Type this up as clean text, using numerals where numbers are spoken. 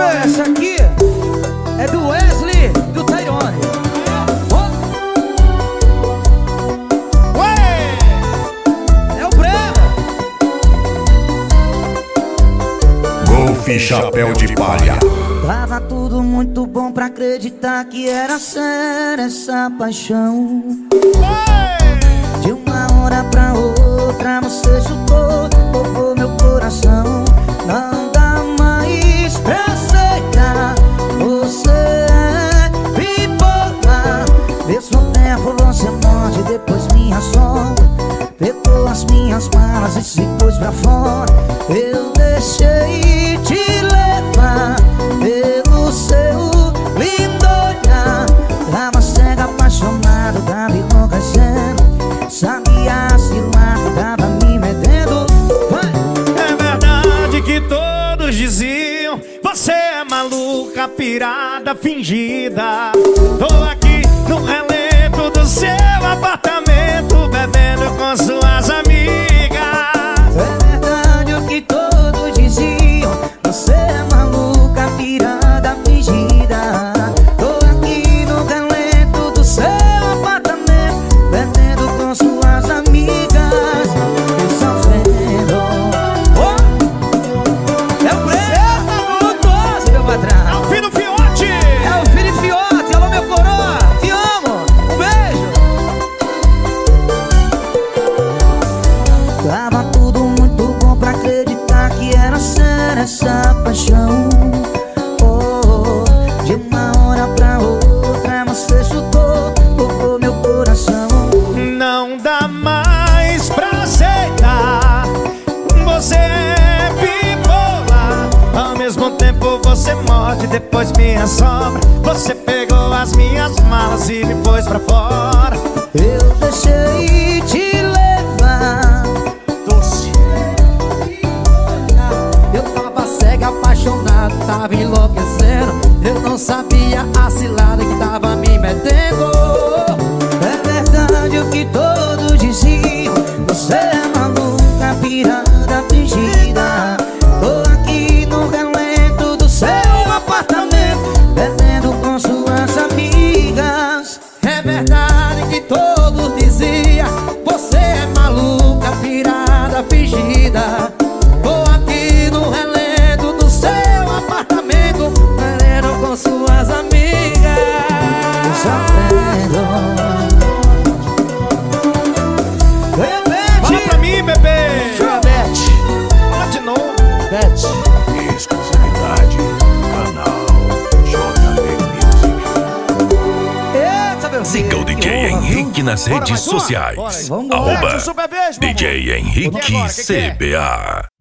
Essa aqui é do Wesley e do Tyrone. É o Brega. Golfe Chapéu de Palha. Tava tudo muito bom pra acreditar que era séria essa paixão. De uma hora pra outra você chutou, tocou meu coração. Não dá mais pra aceitar, você é bipolar. Mesmo tempo você morde, depois minha sombra. Pegou as minhas malas e se pôs pra fora. Eu deixei te levar pelo seu lindo olhar. Tava cego, apaixonado, tava enlouquecendo. Sabia a cilada, tava me metendo. É verdade que todos diziam: você é maluca, pirada, fingida. Tô aqui no relento do seu apartamento, bebendo com suas amigas. É verdade o que todos diziam: você é maluca, pirada, fingida. Tô aqui no relento do seu apartamento, bebendo com suas amigas e sofrendo. É o Brega, gostoso, meu patrão. É o filho Fiote. É o filho Fiote, alô meu coroa, te amo, um beijo. Tava tudo muito bom pra acreditar que era séria essa paixão. Oh, de uma hora pra outra você chutou, tocou meu coração. Não dá mais pra aceitar, você é bipolar. Ao mesmo tempo você morde, depois me assombra. Você pegou as minhas malas e me pôs pra fora. Eu deixei te levar. Doce. Eu tava cego, apaixonado, tava enlouquecendo. Eu não sabia a cilada que tava me metendo. É verdade o que todos diziam: você é maluca, pirada, fingida. Tô aqui no relento do seu apartamento, bebendo com suas amigas. É verdade que todos diziam: você é maluca, pirada, fingida. Tô aqui no relento do seu apartamento, bebendo com suas amigas. Sofrendo. Fala pra mim, bebê. Bete, Fala de novo. Bete. Exclusividade. Canal JB Music. Eita, meu Siga o filho, DJ que honra, Henrique nas Bora, redes mais uma? sociais. Bora. Vambora. Arroba Mete o super beijo, mamãe. DJ Henrique E agora, que é? CBA.